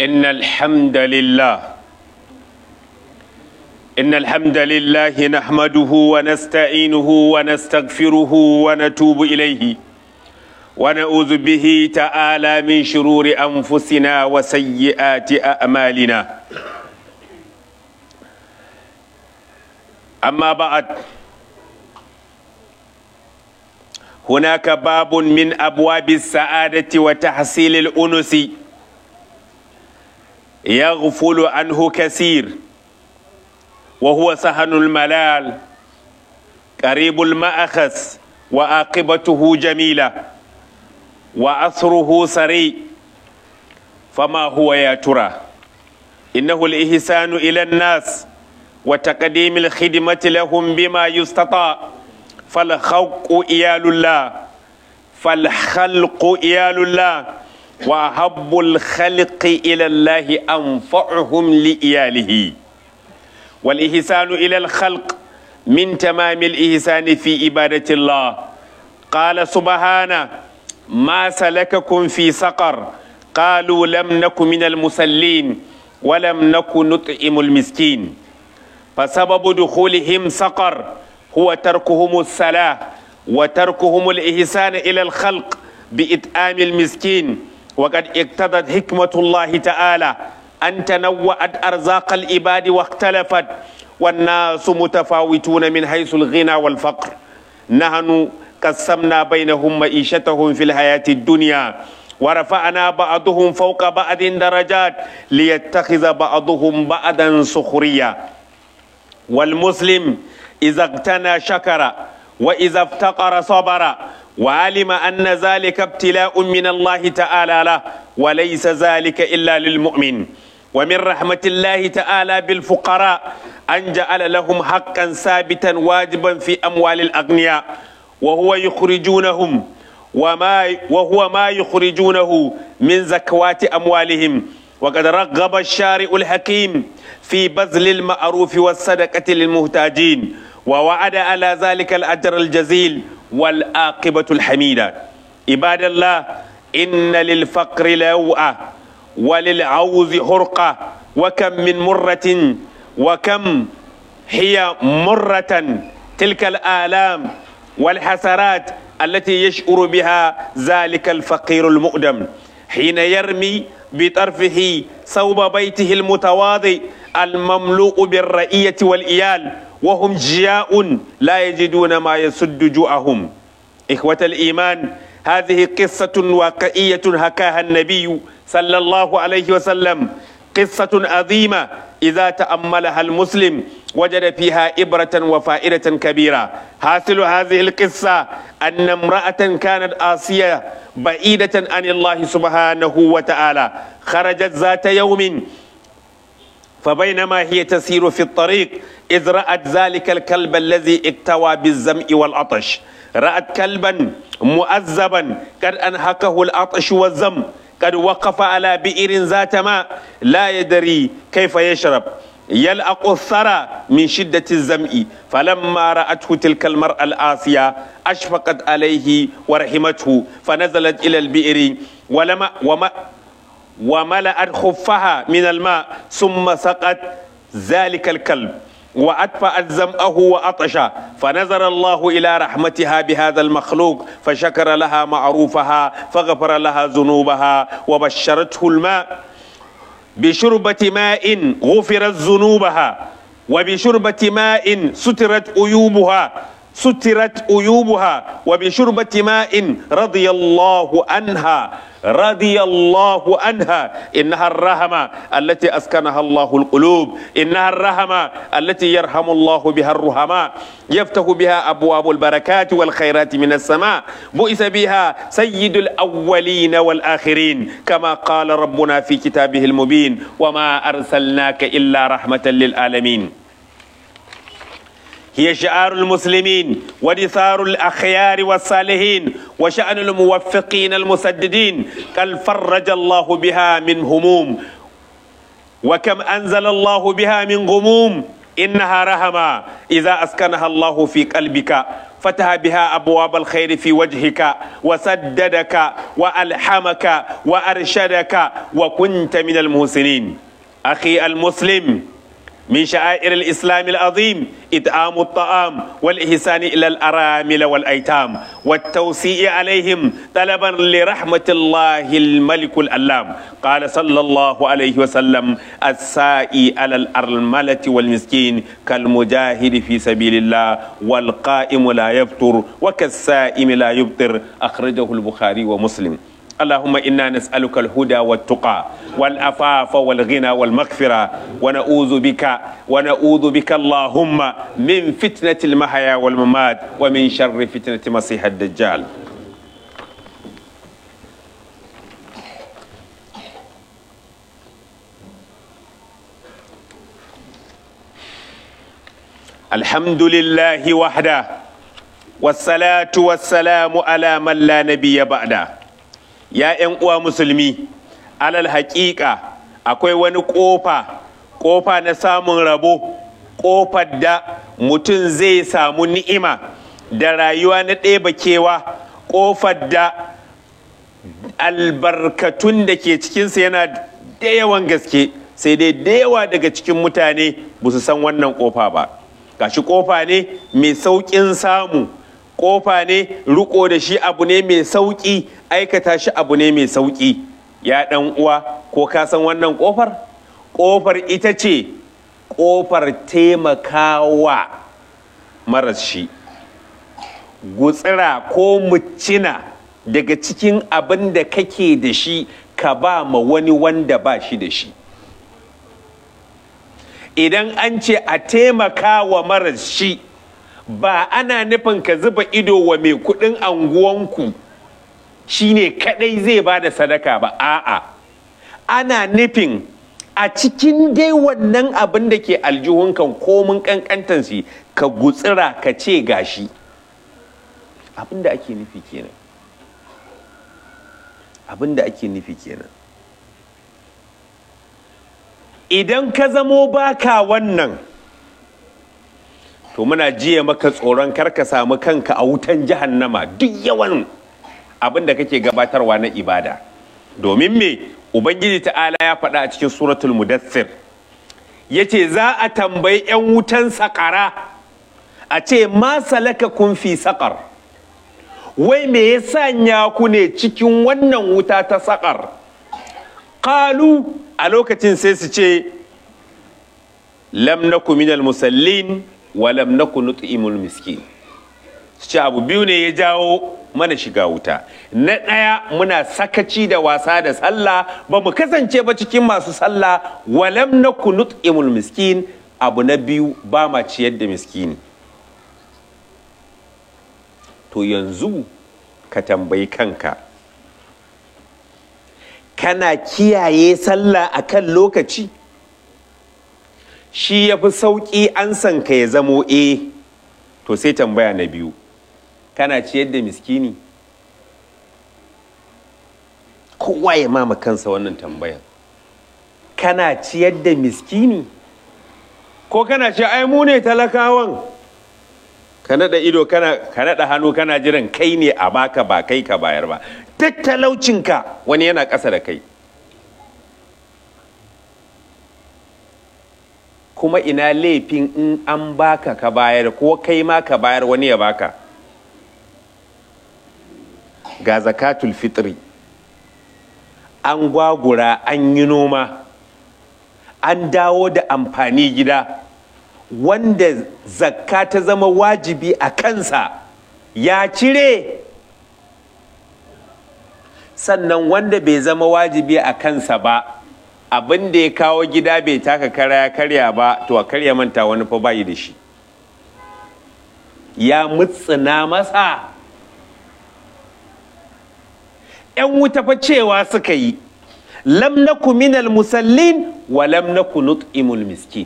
إن الحمد لله نحمده ونستعينه ونستغفره ونتوب إليه ونعوذ به تعالى من شرور أنفسنا وسيئات أعمالنا. أما بعد، هناك باب من أبواب السعادة وتحصيل الأنس يغفل عنه كثير، وهو سهل الملال قريب المأخذ وعاقبته جميلة وأثره سريع. فما هو يا ترى؟ إنه الإحسان إلى الناس وتقديم الخدمة لهم بما يستطاع. فالخلق إيال الله وأحب الخلق إلى الله أنفعهم لإياله. والإحسان إلى الخلق من تمام الإحسان في عبادة الله. قال سبحانه: ما سلككم في سقر؟ قالوا لم نك من المصلين ولم نك نطعم المسكين. فسبب دخولهم سقر هو تركهم الصلاة وتركهم الإحسان إلى الخلق بإطعام المسكين. وقد اقتضت حكمة الله تعالى أن تنوعت أرزاق العباد واختلفت، والناس متفاوتون من حيث الغنى والفقر. نحن قسمنا بينهم معيشتهم في الحياة الدنيا ورفعنا بعضهم فوق بعض درجات ليتخذ بعضهم بعضا سخريا. والمسلم إذا اغتنى شكر وإذا افتقر صبر، وعلم أن ذلك ابتلاء من الله تعالى له، وليس ذلك إلا للمؤمن. ومن رحمة الله تعالى بالفقراء أن جعل لهم حقا ثابتا واجبا في أموال الأغنياء، وهو ما يخرجونه من زكوات أموالهم. وقد رغب الشارع الحكيم في بذل المعروف والصدقة للمحتاجين، ووعد على ذلك الأجر الجزيل والعاقبة الحميدة. عباد الله، إن للفقر لوعة وللعوز حرقة، وكم هي مرة تلك الآلام والحسرات التي يشعر بها ذلك الفقير المؤدم حين يرمي بطرفه صوب بيته المتواضع المملوء بالرئية والإيال وهم جياء لا يجدون ما يسد جوعهم. إخوة الإيمان، هذه قصة واقعية حكاها النبي صلى الله عليه وسلم، قصة عظيمة إذا تأملها المسلم وجد فيها إبرة وفائدة كبيرة. حاصل هذه القصة أن امرأة كانت آسية بعيدة عن الله سبحانه وتعالى خرجت ذات يوم، فبينما هي تسير في الطريق إذ رأت ذلك الكلب الذي اكتوى بالظمأ والعطش. رأت كلبا مؤذبا قد أنهكه العطش والظمأ، قد وقف على بئر ذات ماء لا يدري كيف يشرب، يلأق الثرى من شدة الظمأ. فلما رأته تلك المرأة الآسية أشفقت عليه ورحمته، فنزلت إلى البئر وملأت خفها من الماء، ثم سقت ذلك الكلب وأدفأت ظمأه وعطشه. فنظر الله إلى رحمتها بهذا المخلوق فشكر لها معروفها فغفر لها ذنوبها وبشرته الماء بشربة ماء غفرت ذنوبها، وبشربة ماء سترت عيوبها، وبشربة ماء رضي الله عنها. إنها الرحمة التي أسكنها الله القلوب، إنها الرحمة التي يرحم الله بها الرحماء، يفتح بها أبواب البركات والخيرات من السماء، بؤس بها سيد الأولين والآخرين، كما قال ربنا في كتابه المبين: وما أرسلناك إلا رحمة للعالمين. هي شعار المسلمين ودثار الأخيار والصالحين وشأن الموفقين المسددين. قد فرج الله بها من هموم، وكم أنزل الله بها من غموم. إنها رحمة إذا أسكنها الله في قلبك فتح بها أبواب الخير في وجهك وسددك وألحمك وأرشدك وكنت من المحسنين. أخي المسلم، من شعائر الإسلام العظيم إطعام الطعام والإحسان إلى الأرامل والأيتام والتوسيع عليهم طلبا لرحمة الله الملك الألام. قال صلى الله عليه وسلم: السائي على الأرملة والمسكين كالمجاهد في سبيل الله والقائم لا يفطر وكالسائم لا يفطر. أخرجه البخاري ومسلم. اللهم إنا نسألك الهدى والتقى والعفاف والغنى والمغفرة ونعوذ بك اللهم من فتنة المحيا والممات ومن شر فتنة مسيح الدجال. الحمد لله وحده والصلاة والسلام على من لا نبي بعده. Ya 'yan uwa musulmi, alal haƙiƙa akwai wani ƙofa na samun rabo, ƙofar da mutum zai samu ni'ima da rayuwa na ɗeba kewa, ƙofar da albarkatun da ke cikinsa yana da yawan gaske, sai dai da yawa daga cikin mutane ba su san wannan ƙofa ba. Gashi ƙofa ne mai sauƙin samu, ƙofa ne riko da shi abu ne mai sauƙi, aikata shi abu ne mai sauƙi. Ya ɗan uwa, ko ka san wannan ƙofar? Ƙofar ita ce ƙofar taimakawa maras shi, gutsira ko mucina daga cikin abin da kake da shi ka ba ma wani wanda ba shi da shi. Idan an ce a taimakawa maras shi, ba ana nufin ka zuba ido wa mai kudin anguwanku shine kadai zai ba da sadaka ba, a'a, ana nufin a cikin dai wannan abin da ke aljihunkan komin kankantan shi ka gutsira ka ce gashi. Abin da ake nufi kenan, abin da ake nufi kenan. Idan ka zamo baka wannan, to muna jiya maka tsoron karka samu kanka a wutan jahannama duk yawan abin da kake gabatarwa na ibada. Domin me Ubangiji ta'ala ya faɗa a cikin suratul Mudaththir, yace za a tambayi 'yan wutan saƙara a ce ma salaka kun fi saƙar, wai me ya sanya ku ne cikin wannan wuta ta saƙar? Qalu, a lokacin sai su ce lam naku minal musallin walam naku nut'imul miskin. Su ce abu biyu ne ya jawo mana shiga wuta. Na ɗaya, muna sakaci da wasa da sallah, ba mu kasance ba cikin masu sallah, walam naku nut'imul miskin. Abu na biyu, ba ma ciyar da miskini. To yanzu ka tambayi kanka, kana kiyaye sallah akan lokaci? Shi ya fi sauƙi an san ka ya zamo to sai tambaya na biyu, kana ciyar da miskini? Kowa ya mama kansa wannan tambayan. Kana ciyar da miskini? Ko kana ce ai mu ne talakawan? Ka naɗa ido, ka naɗa hannu, kana jiran kai ne a baka, ba kai ka bayar ba. Duk talaucinka wani yana ƙasa da kai. Kuma ina laifin in an baka ka bayar, ko kai ma ka bayar wani ya baka? Ga zakatul fitri, an gwagura, an yi noma, an dawo da amfani gida, wanda zakka ta zama wajibi a kansa ya cire, sannan wanda bai zama wajibi a kansa ba, abin da ya kawo gida bai taka kara ya karya ba, to a karya manta wani fa bayi da shi, ya mutsina masa. 'Yan wuta fa cewa suka yi, lam naku minal musallin wa lam naku nut'imul miskin.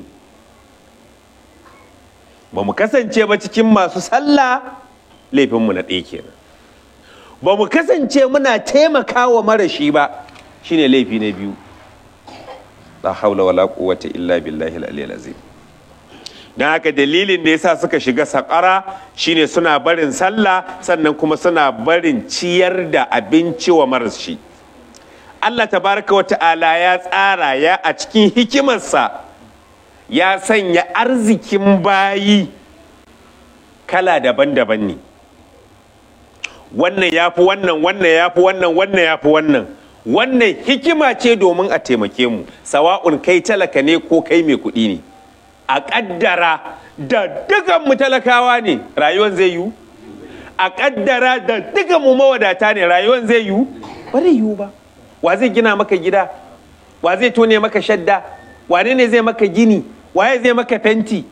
Ba mu kasance ba cikin masu sallah, laifinmu na ɗaya kenan. Ba mu kasance muna taimakawa marashi ba, shine laifi na biyu. La haula wala quwwata illa billahi al-aliyyil azim. don haka dalilin da yasa suka shiga saƙara shine suna barin sallah sannan kuma suna barin ciyar da abinci wa maras shi. Allah tabaraka wa ta'ala ya tsara ya a cikin hikimarsa ya sanya arzikin bayi kala daban-daban ne. Wannan ya fi wannan, wannan ya fi wannan, wannan ya fi wannan. Wannan hikima ce domin a taimake mu, sawa'un kai talaka ne ko kai mai kuɗi ne. A ƙaddara da dukan mu talakawa ne, rayuwar zai yiwu? A ƙaddara da dukan mu mawadata ne, rayuwar zai yiwu? Ba zai yiwu ba. Wa zai gina maka gida? Wa zai tone maka shadda? Wane ne zai maka gini? Waye zai maka fenti?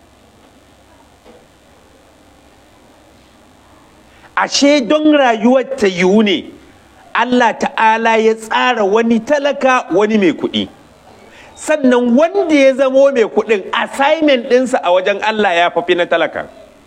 Ashe don rayuwar ta yiwu ne Allah ta'ala ya tsara wani talaka wani mai kuɗi, sannan wanda ya zamo mai kuɗin assignment ɗinsa a wajen Allah ya fafi na talaka.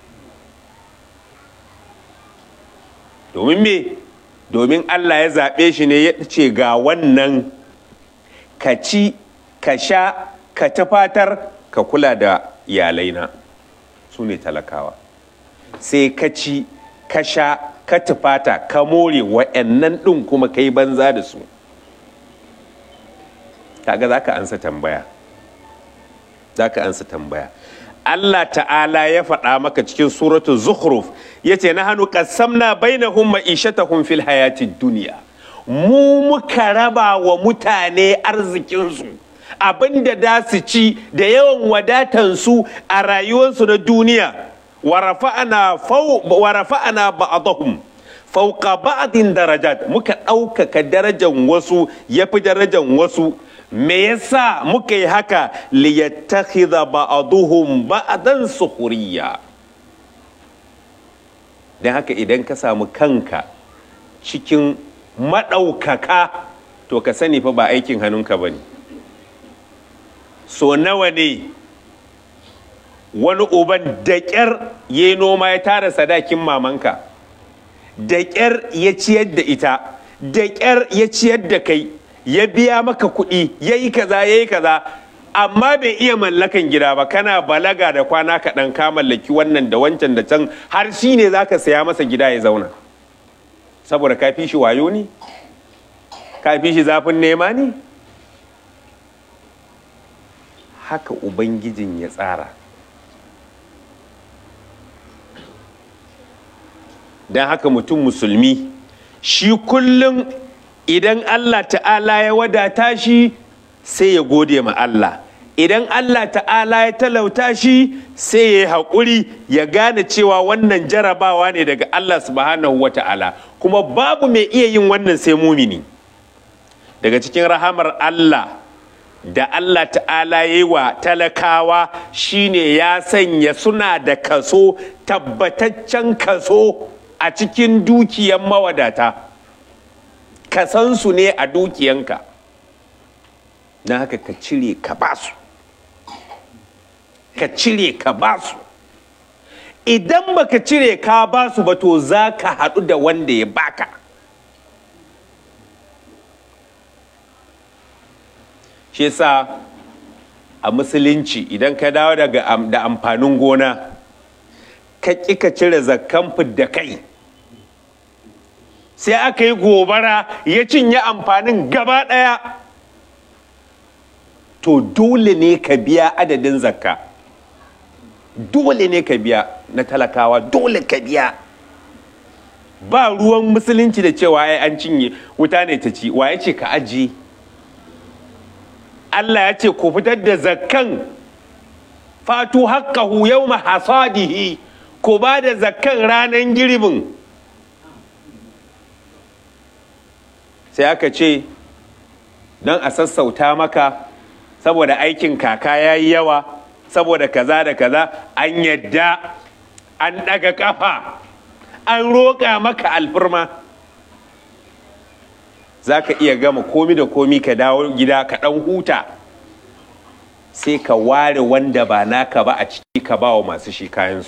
Domin me? Domin Allah ya zaɓe shi ne ya ce ga wannan ka ci ka sha ka tafatar ka kula da iyalaina, su ne talakawa. Sai ka ci ka sha ka tufata ka more wa'annan ɗin kuma kai banza da su, kaga za ka ansa tambaya. Allah ta'ala ya faɗa maka cikin suratu Zukhruf yace nahnu qassamna bainahum ma'ishatahum fil hayatid dunya, mu muka raba wa mutane arzikinsu, abinda da su ci da yawan wadatansu a rayuwarsu na duniya. ورفعنا بعضهم فوق بعض درجات, muka ɗaukaka darajan wasu yafi darajan wasu. Me yasa muka yi haka? liyattakhidha ba'duhum ba'dan sukhriya. Dan haka idan ka samu kanka cikin maɗaukaka to ka sani fa ba aikin hannunka bane. So nawa ne wani uban da ƙyar ya noma ya tara sadakin mamanka, da ƙyar ya ciyar da ita, da ƙyar ya ciyar da kai, ya biya maka kuɗi, ya yi kaza, amma bai iya mallakan gida ba. Kana balaga da kwana kaɗan ka mallaki wannan da wancan da can, har shi ne za ka saya masa gida ya zauna, saboda ka fi shi wayo ne? Ka fi shi zafin nema ne? Haka Ubangijin ya tsara. Don haka mutum musulmi shi kullum idan Allah ta'ala ya wadata shi sai ya gode ma Allah, idan Allah ta'ala ya talauta shi sai ya yi haƙuri, ya gane cewa wannan jarabawa ne daga Allah subhanahu wa ta'ala, kuma babu mai iya yin wannan sai mumini. Daga cikin rahamar Allah da Allah ta'ala ya yi wa talakawa shine ya sanya suna da kaso, tabbataccen kaso a cikin dukiyan mawadata. Kasansu ne a dukiyanka, don haka ka cire ka basu, ka cire ka basu. Idan baka cire ka basu ba to za ka haɗu da wanda ya baka. Shi yasa a musulunci idan ka dawo da amfanin gona ka ƙi ka cire zakkan fidda kai, sai aka yi gobara ya cinye amfanin gaba ɗaya, to dole ne ka biya adadin zakka, dole ne ka biya na talakawa, dole ka biya. Ba ruwan musulunci da cewa ai an cinye wuta ne ta ci, wa ya ce ka ajiye? Allah ya ce ku fitar da zakkan, fatu haqqahu yawma hasadihi, ku ba da zakkan ranar girbin. Sai aka ce don a sassauta maka saboda aikin kaka ya yi yawa, saboda kaza da kaza, an yadda an ɗaga ƙafa an roƙa maka alfirma. Za ka iya gama komi da komi ka dawo gida ka ɗan huta, sai ka ware wanda ba naka ba a ciki ka ba wa masu shi kayansu.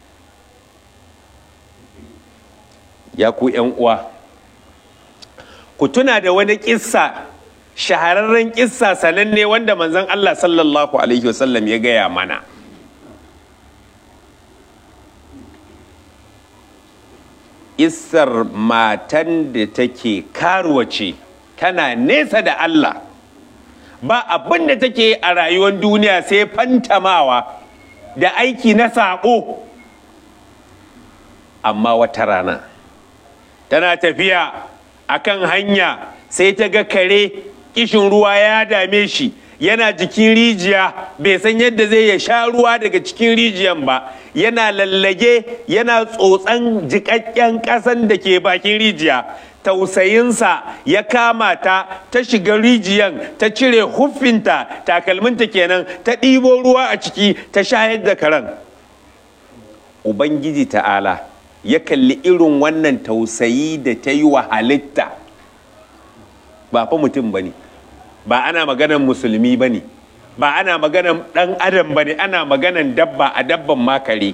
Ya ku ‘yan uwa, ku tuna da wani kissa, shahararren kissa sananne wanda manzon Allah sallallahu alaihi wasallam ya gaya mana. Kissar matan da take karuwa ce, tana nesa da Allah, ba abin da take a rayuwar duniya sai fantamawa da aiki na saƙo. Amma wata rana tana tafiya akan hanya sai ta ga kare kishin ruwa ya dame shi, yana jikin rijiya, bai san yadda zai ya sha ruwa daga cikin rijiyan ba, yana lallage yana tsotsan jiƙaƙƙen ƙasan da ke bakin rijiya. Tausayinsa ya kama ta, ta shiga rijiyan, ta cire huffinta, takalminta kenan, ta ɗibo ruwa a ciki, ta shayar da karen. Ubangiji ta'ala ya kalli irin wannan tausayi da ta yi wa halitta. Ba fa mutum ba ne, ba ana maganan musulmi ba ne, ba ana maganan ɗan adam ba ne, ana maganan dabba, a dabban makare.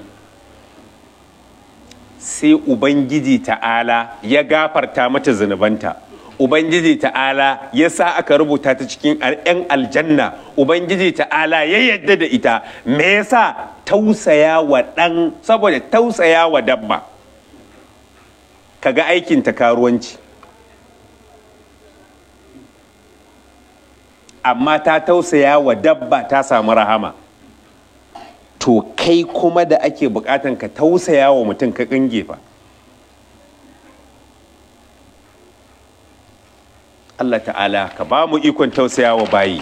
Sai Ubangiji ta'ala ya gafarta mata zunubanta, Ubangiji ta'ala ya sa aka rubuta ta cikin 'yan aljanna, Ubangiji ta'ala ya yadda da ita. Me yasa? Tausaya wa ɗan, saboda tausaya wa dabba. Kaga aikinta karuwanci, amma ta tausaya wa dabba, ta samu rahama. To kai kuma da ake bukatan ka tausaya wa mutum ka kange fa. Allah ta'ala ka ba mu ikon tausaya wa bayi.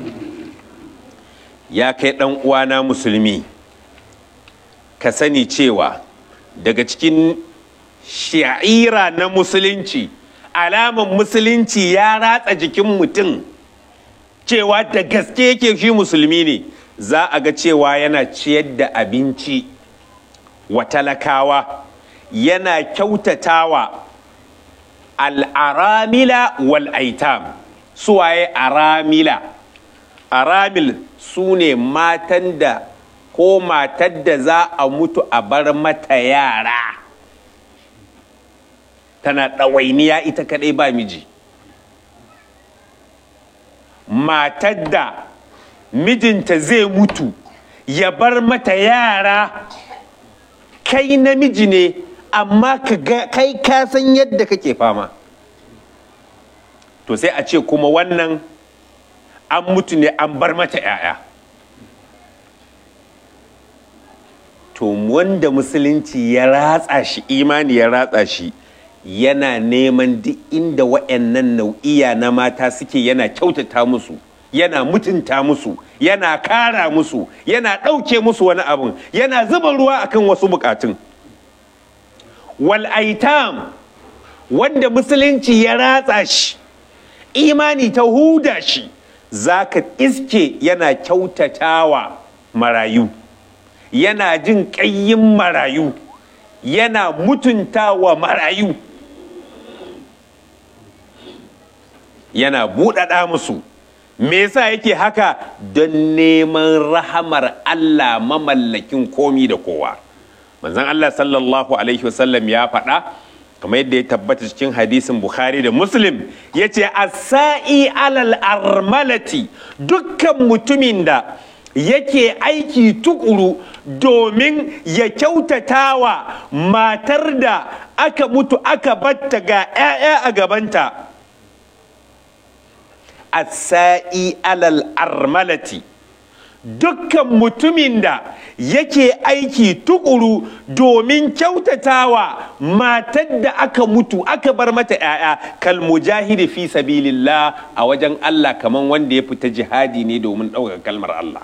Ya kai ɗan uwana musulmi, ka sani cewa daga cikin sha'ira na musulunci, alaman musulunci ya ratsa jikin mutum cewa da gaske yake shi musulmi ne, za a ga cewa yana ciyar da abinci wa talakawa, yana kyautatawa al'aramila wal aitam. Suwaye aramila? Aramil su ne matan da ko matar da za a mutu a bar mata yara, tana ɗawainiya ita kaɗai ba miji. Matar da mijinta zai mutu ya bar mata yara, kai namiji ne amma kai ka san yadda kake fama. To sai a ce kuma wannan an mutu ne an bar mata 'ya'ya. To wanda musulunci ya ratsa shi, imani ya ratsa shi, yana neman duk inda wa'annan nau'iya na mata suke, yana kyautata musu, yana mutunta musu, yana kara musu, yana ɗauke musu wani abun, yana zuba ruwa akan wasu bukatun. Wal aitam, wanda musulunci ya ratsa shi, imani ta huda shi, zaka iske yana kyautatawa marayu, yana jin ƙayyin marayu, yana mutuntawa marayu, yana buɗaɗa musu. Me yasa yake haka? Don neman rahamar Allah mamallakin komi da kowa. Manzon Allah sallallahu alaihi wasallam ya faɗa, kamar yadda ya tabbata cikin hadisin Bukhari da Muslim, yace as-sa'i alal armalati, dukkan mutumin da yake aiki tukuru domin ya kyautatawa matar da aka mutu aka batta ga 'ya'ya a gabanta. As-sa'i alal armalati, dukkan mutumin da yake aiki tukuru domin kyautatawa matar da aka mutu aka bar mata 'ya'ya, kal mujahidi fi sabilillah, a wajen Allah kaman wanda ya fita jihadi ne domin ɗaukar kalmar Allah.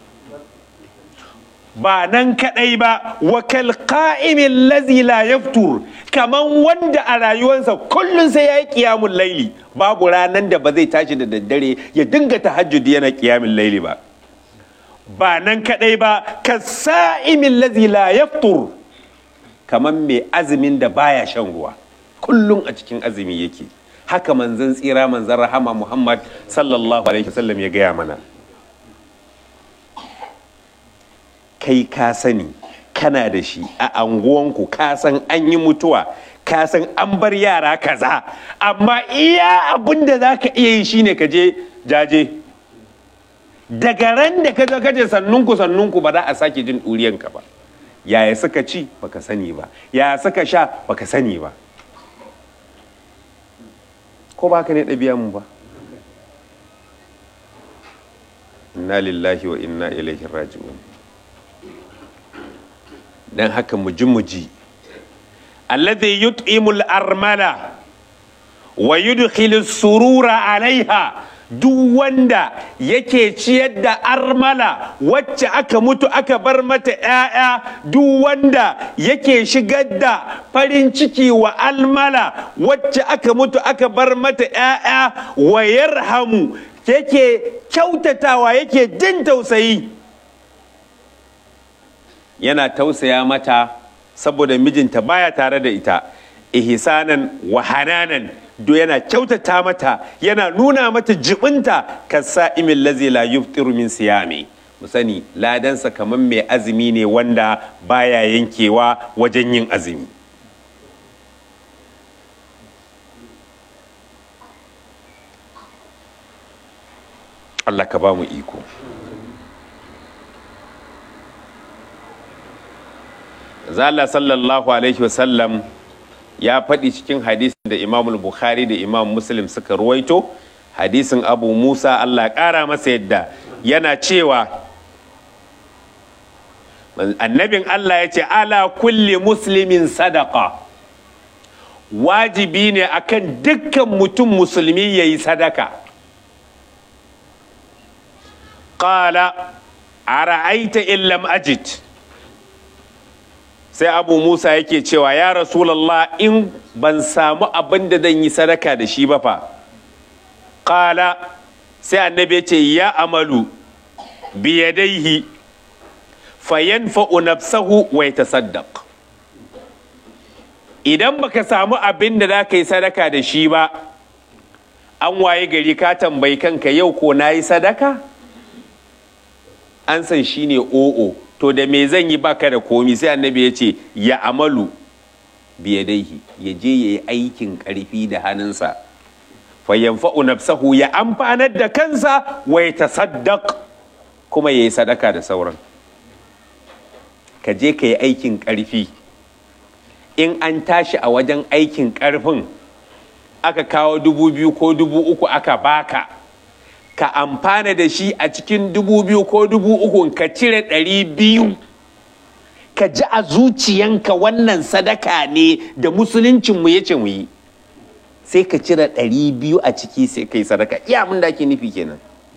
Ba nan kaɗai ba, wa kal qa'imin lazi la yaftur, kaman wanda a rayuwarsa kullum sai ya yi ƙiyamun laili, babu ranar da ba zai tashi da daddare ya dinga tahajjudi yana ƙiyamun laili ba. Ba nan kaɗai ba, ka sa'imin lazi la yaftur, kaman mai azumin da baya shan ruwa, kullum a cikin azumi yake. Haka manzon tsira, manzon rahama Muhammad sallallahu alaihi wasallam ya gaya mana. Kai ka sani kana da shi a anguwanku, ka san an yi mutuwa, ka san an bar yara kaza, amma iya abin da za ka iya yi shine ka je jaje. Daga ran da ka zo ka je sannunku ba za a sake jin ɗuriyanka ba. Yaya suka ci baka sani ba, yaya suka sha baka sani ba. Ko ba ka ne ɗabi'anmu ba? Inna lillahi wa inna ilaihi raji'un. Dan haka muji alladhi yut'imul armala wa yudkhilu surura alaiha, duk wanda yake ciyar da armala wacce aka mutu aka bar mata 'ya'ya, duk wanda yake shigar da farin ciki wa almala wacce aka mutu aka bar mata 'ya'ya, wa yarhamu, yake kyautatawa, yake jin tausayi, yana tausaya mata saboda mijinta baya tare da ita, ihsanan wa hananan, do yana kyautata mata, yana nuna mata jibinta, kasa'imil lazi la yuftiru min siyami. Mu sani ladansa kamar mai azumi ne wanda baya yankewa wajen yin azumi. Allah ka ba mu iko. Allah sallallahu alaihi wasallam ya faɗi cikin hadisin da Imam Bukhari da Imam Muslim suka ruwaito, hadisin Abu Musa, Allah ƙara masa yadda, yana cewa annabin Allah ya ce ala kulli muslimin sadaka, wajibi ne akan dukkan mutum musulmi ya yi sadaka. Qala ara'aita in lam ajid, sai Abu Musa yake cewa ya Rasulallah, in ban samu abin da zan yi sadaka da shi ba fa. Qala, sai annabi ya ce ya amalu biyadaihi fayanfa'u nafsahu wa yatasaddaq. Idan baka samu abin da za ka yi sadaka da shi ba, an waye gari ka tambayi kanka yau ko na yi sadaka? An san shi ne o'o, to da me zan yi baka da komi? Sai annabi ya ce ya amalu biyadaihi, ya je ya yi aikin ƙarfi da hannunsa, fayanfa'u nafsahu, ya amfanar da kansa, wa yatasaddaq, kuma ya yi sadaka da sauran. Ka je ka yi aikin ƙarfi, in an tashi a wajen aikin ƙarfin aka kawo 2,000 ko 3,000 aka baka, ka amfana da shi a cikin 2,000 ko 3,000, ka cire 200, ka ji a zuciyanka wannan sadaka ne da musuluncinmu ya ce mu yi, sai ka cire 200 a ciki sai ka yi sadaka. Iya abin da ake nufi kenan.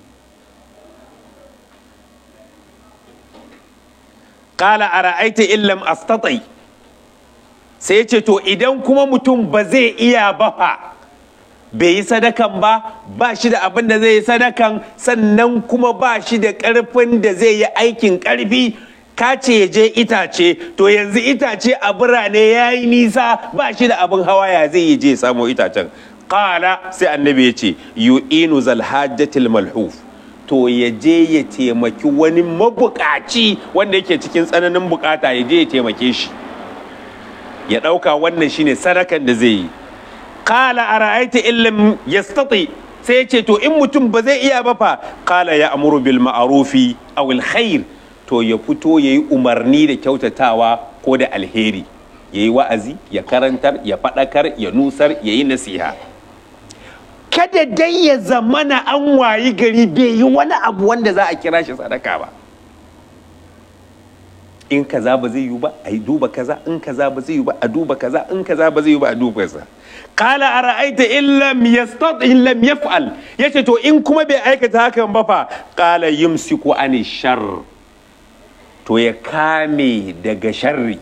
Qala ara'aita in lam astati, sai ya ce to idan kuma mutum ba zai iya ba fa, bai yi sadakan ba shi da abin da zai yi sadakan, sannan kuma ba shi da ƙarfin da zai yi aikin ƙarfi, ka ce ya je itace, to yanzu itace a birane ya yi nisa, ba shi da abin hawa, ya zai yi je samu itacen. Ƙala, sai annabi ya ce yu'inu zal hajjatil malhuf, to ya je ya taimaki wani mabukaci wanda yake cikin tsananin bukata, ya je ya taimake shi, ya ɗauka wannan shine sadakan da zai yi. Kala ara'aita in lam yastati, sai ya ce to in mutum ba zai iya ba fa. Kala ya amuru bil ma'rufi aw al khair, to ya fito yayi umarni da kyautatawa ko da alheri, yayi wa'azi, ya karantar, ya faɗakar, ya nusar, yayi nasiha. Kada dai ya zamana an wayi gari bai yi wani abu wanda za a kira shi sadaka ba. In kaza ba zai yi ba a duba kaza, in kaza ba zai yi ba a duba kaza, in kaza ba zai yi ba a duba kaza. Qala ara'aita in lam yastati in lam yaf'al, yace to in kuma bai aikata hakan ba fa. Qala yumsiku ani sharr, to ya kame daga sharri.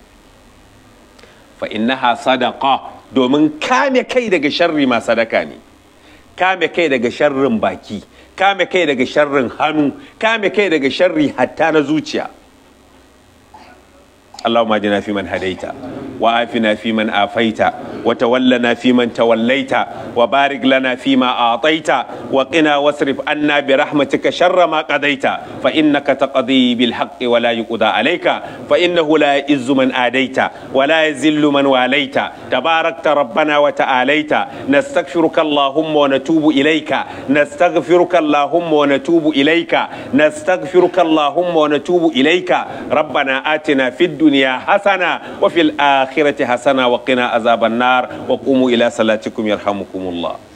Fa innaha sadaqa, domin kame kai daga sharri ma sadaka ne. Kame kai daga sharrin baki, kame kai daga sharrin hannu, kame kai daga sharri hatta na zuciya. اللهم اهدنا فيمن هديت وعافنا فيمن عافيت وتولنا فيمن توليت وبارك لنا فيما أعطيت وقنا واصرف عنا برحمتك شر ما قضيت فإنك تقضي بالحق ولا يقضى عليك فإنه لا يعز من آديت ولا يذل من واليت تباركت ربنا وتعاليت نستغفرك اللهم ونتوب إليك نستغفرك اللهم ونتوب إليك نستغفرك اللهم ونتوب إليك ربنا آتنا في الدنيا حسنة وفي الآخرة حسنة وقنا عذاب النار وقوموا إلى صلاتكم يرحمكم الله.